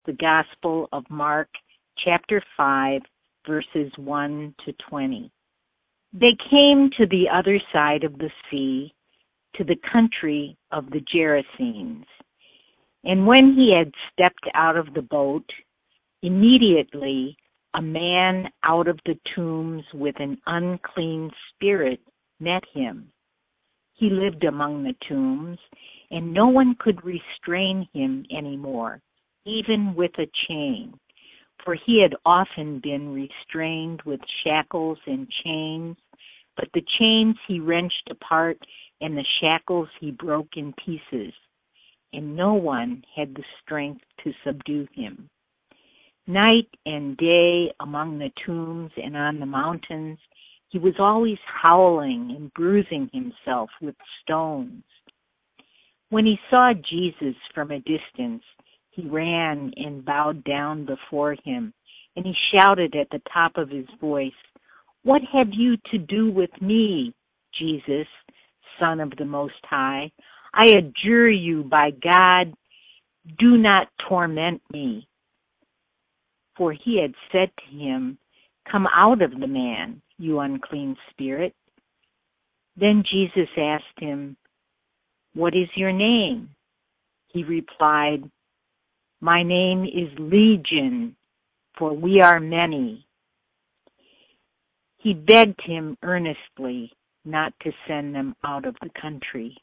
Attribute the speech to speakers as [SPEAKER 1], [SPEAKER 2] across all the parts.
[SPEAKER 1] the Gospel of Mark, chapter 5, verses 1 to 20. They came to the other side of the sea, to the country of the Gerasenes. And when he had stepped out of the boat, immediately a man out of the tombs with an unclean spirit met him. He lived among the tombs, and no one could restrain him anymore, even with a chain, for he had often been restrained with shackles and chains, but the chains he wrenched apart and the shackles he broke in pieces, and no one had the strength to subdue him. Night and day among the tombs and on the mountains, he was always howling and bruising himself with stones. When he saw Jesus from a distance, he ran and bowed down before him, and he shouted at the top of his voice, "What have you to do with me, Jesus, Son of the Most High? I adjure you by God, do not torment me." For he had said to him, "Come out of the man, you unclean spirit." Then Jesus asked him, "What is your name?" He replied, "My name is Legion, for we are many." He begged him earnestly not to send them out of the country.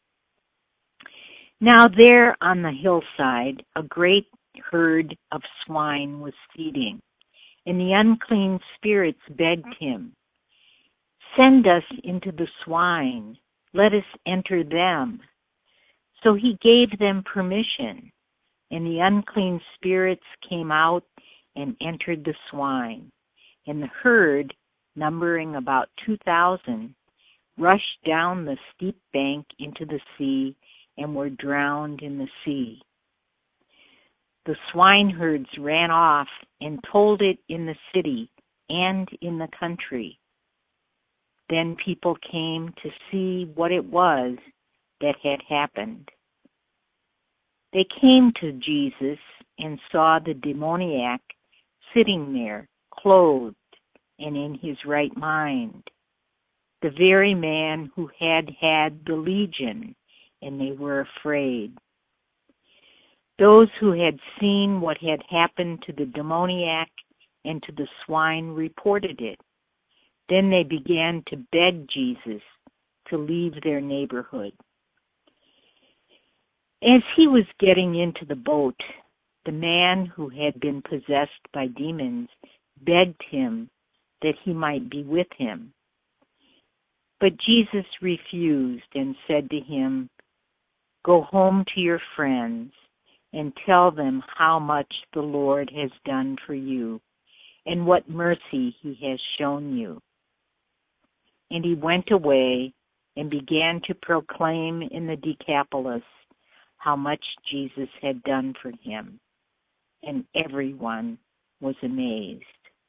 [SPEAKER 1] Now there on the hillside, a great herd of swine was feeding, and the unclean spirits begged him, "Send us into the swine, let us enter them." So he gave them permission, and the unclean spirits came out and entered the swine, and the herd, numbering about 2,000, rushed down the steep bank into the sea and were drowned in the sea. The swineherds ran off and told it in the city and in the country. Then people came to see what it was that had happened. They came to Jesus and saw the demoniac sitting there, clothed and in his right mind, the very man who had had the legion, and they were afraid. Those who had seen what had happened to the demoniac and to the swine reported it. Then they began to beg Jesus to leave their neighborhood. As he was getting into the boat, the man who had been possessed by demons begged him that he might be with him. But Jesus refused and said to him, "Go home to your friends and tell them how much the Lord has done for you and what mercy he has shown you." And he went away and began to proclaim in the Decapolis how much Jesus had done for him, and everyone was amazed.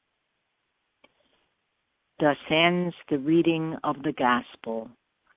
[SPEAKER 1] Thus ends the reading of the Gospel.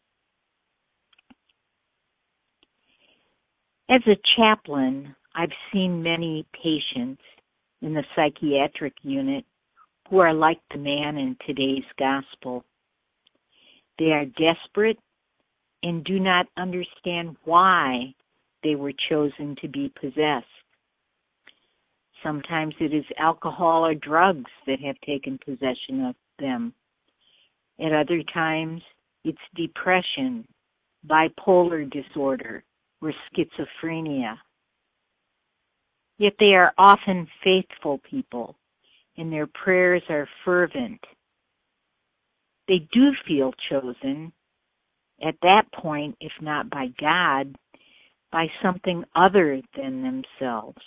[SPEAKER 1] As a chaplain, I've seen many patients in the psychiatric unit who are like the man in today's Gospel. They are desperate and do not understand why they were chosen to be possessed. Sometimes it is alcohol or drugs that have taken possession of them. At other times, it's depression, bipolar disorder, or schizophrenia. Yet they are often faithful people, and their prayers are fervent. They do feel chosen, at that point, if not by God, by something other than themselves.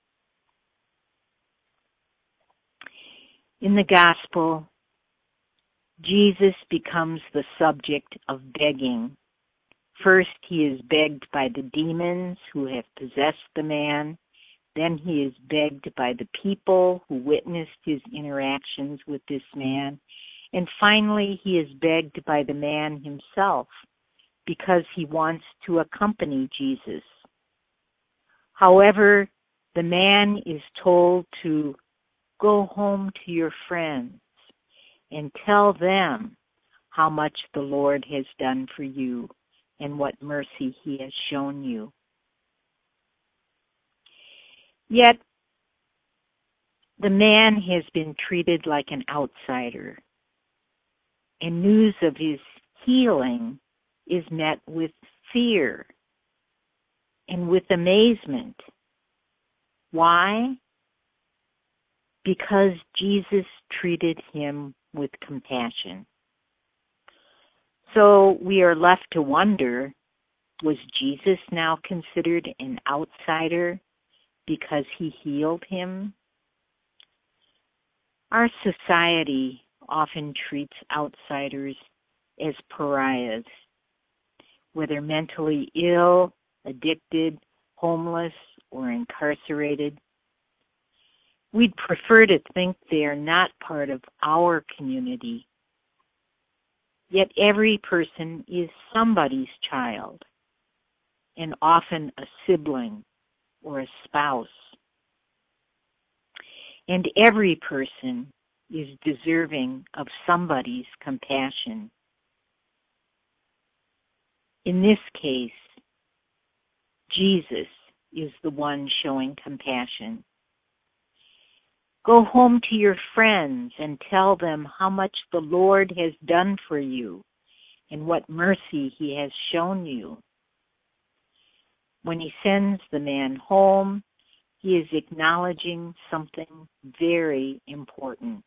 [SPEAKER 1] In the Gospel, Jesus becomes the subject of begging. First, he is begged by the demons who have possessed the man. Then he is begged by the people who witnessed his interactions with this man. And finally, he is begged by the man himself because he wants to accompany Jesus. However, the man is told to go home to your friends and tell them how much the Lord has done for you and what mercy he has shown you. Yet, the man has been treated like an outsider, and news of his healing is met with fear and with amazement. Why? Because Jesus treated him with compassion. So we are left to wonder, was Jesus now considered an outsider because he healed him? Our society often treats outsiders as pariahs, whether mentally ill, addicted, homeless, or incarcerated. We'd prefer to think they are not part of our community. Yet every person is somebody's child, and often a sibling or a spouse. And every person is deserving of somebody's compassion. In this case, Jesus is the one showing compassion. Go home to your friends and tell them how much the Lord has done for you and what mercy he has shown you. When he sends the man home, he is acknowledging something very important.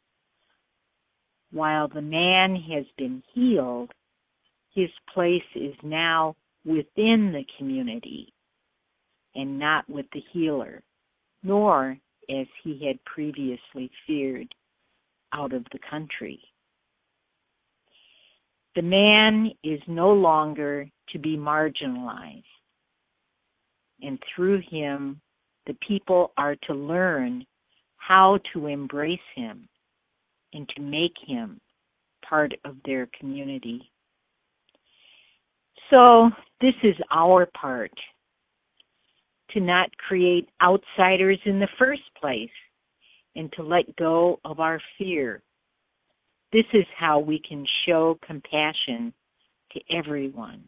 [SPEAKER 1] While the man has been healed, his place is now within the community and not with the healer, nor, as he had previously feared, out of the country. The man is no longer to be marginalized, and through him, the people are to learn how to embrace him and to make him part of their community. So this is our part, to not create outsiders in the first place and to let go of our fear. This is how we can show compassion to everyone.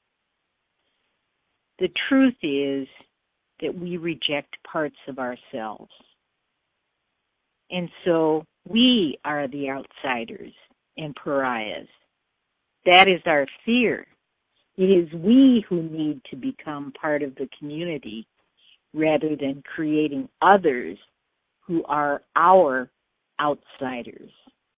[SPEAKER 1] The truth is that we reject parts of ourselves. And so we are the outsiders and pariahs. That is our fear. It is we who need to become part of the community rather than creating others who are our outsiders.